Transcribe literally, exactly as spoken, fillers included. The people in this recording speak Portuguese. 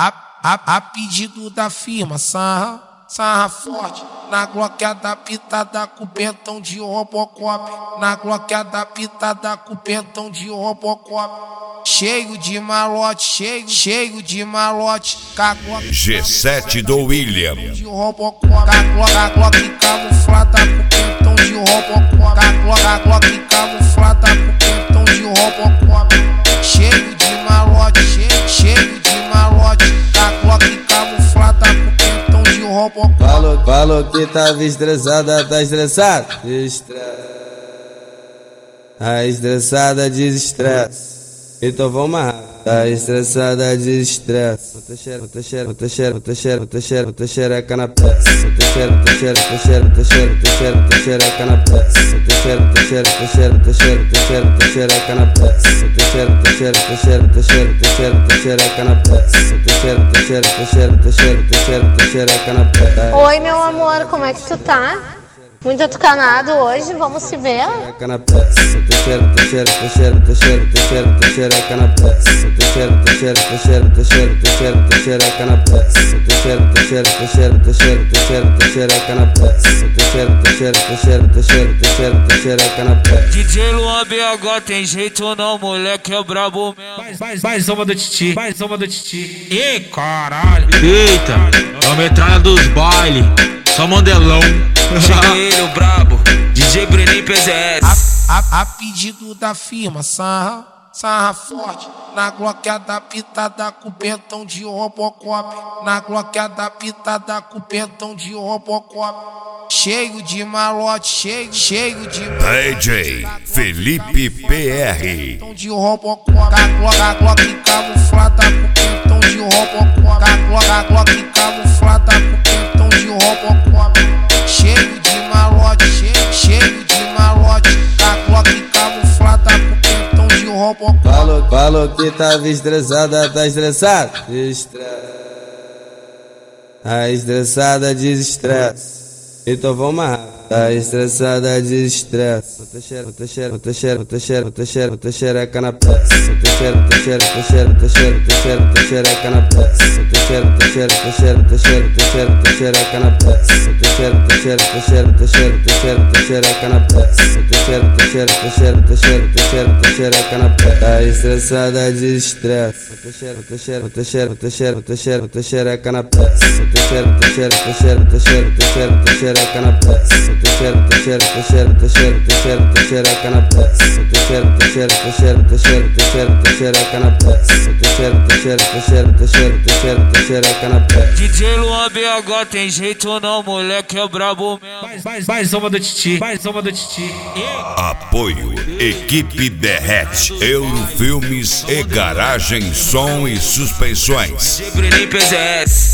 A, a, a pedido da firma, sarra, sarra forte. Na Glock adaptada com pentão de Robocop. Na Glock adaptada com pentão de Robocop. Cheio de malote, cheio, cheio de malote. G sete do William. De Robocop. A Glock camuflada com pentão de Robocop. A Glock camuflada com pentão de Robocop. Cheio de malote, cheio, cheio de malote. A Glock camuflada com pentão de Robocop. Falou, falou que tava estressada, tá estressada? Estressa. A estressada desestressa. Então vamos lá. Tá estressada de estresse. Bota xereca, bota xereca, bota xereca, bota xereca, bota xereca na peça. Bota xereca, bota xereca, bota xereca, bota xereca, bota xereca na peça. Bota xereca, bota xereca, bota xereca, bota xereca, bota xereca na peça. Bota xereca, bota xereca, bota xereca, bota xereca, bota xereca na peça. Bota xereca, bota xereca, bota xereca, bota xereca, bota xereca na peça. Oi, meu amor, como é que tu tá? Muito atucanado hoje, vamos se ver? D J Luan B H tem jeito não, moleque é brabo mesmo. Mais, mais uma do Titi, mais uma do Titi. Ih, caralho. Eita, é a metralha dos baile, só mandelão. Cheguei ele, o brabo, D J Brenin P Z S. A, a, a pedido da firma, sarra, sarra forte. Na Glock adaptada com pentão de Robocop. Na Glock adaptada com pentão de Robocop. Cheio de malote, cheio, cheio de D J Felipe P R. Pentão de Robocop. A Glock, a Glock camuflada com pentão de Robocop. A Glock, a Glock camuflada com pentão de Robocop. Cheio de malote, cheio, cheio de malote. A Glock camuflada com pentão de Robocop. Falou, falou que tava estressada, tá estressada? Estressa. A estressada desestressa. Então vamos lá. Tá estressada de estresse. Bota xereca, bota xereca, bota xereca, bota xereca, bota xereca, bota xereca na peça. Bota xereca, bota xereca, bota xereca, bota xereca, bota xereca na peça. Bota xereca, bota xereca, bota xereca, bota xereca, bota xereca na peça. Bota xereca, bota xereca, bota xereca, bota xereca, bota xereca na peça. Bota xereca, bota xereca, bota xereca, bota xereca, bota xereca na peça. Tá estressada de estresse. Bota xereca, bota xereca, bota xereca, bota xereca, bota xereca, bota xereca na peça. Bota xereca, bota xereca, bota xereca, bota xereca, bota xereca, bota xereca na peça. Bota xereca, bota xereca, bota xereca, bota xereca, bota xereca na peça. Bota xereca, bota xereca, bota xereca, bota xereca, bota xereca na peça. Bota xereca, bota xereca, bota xereca, bota xereca, bota xereca na peça. D J Luan B H tem jeito não, moleque é brabo mesmo. Mais, mais, mais uma do Titi, mais uma do Titi. Apoio Equipe Derrete, Eurofilmes e Garagem Som e Suspensões. D J Brenin P Z S.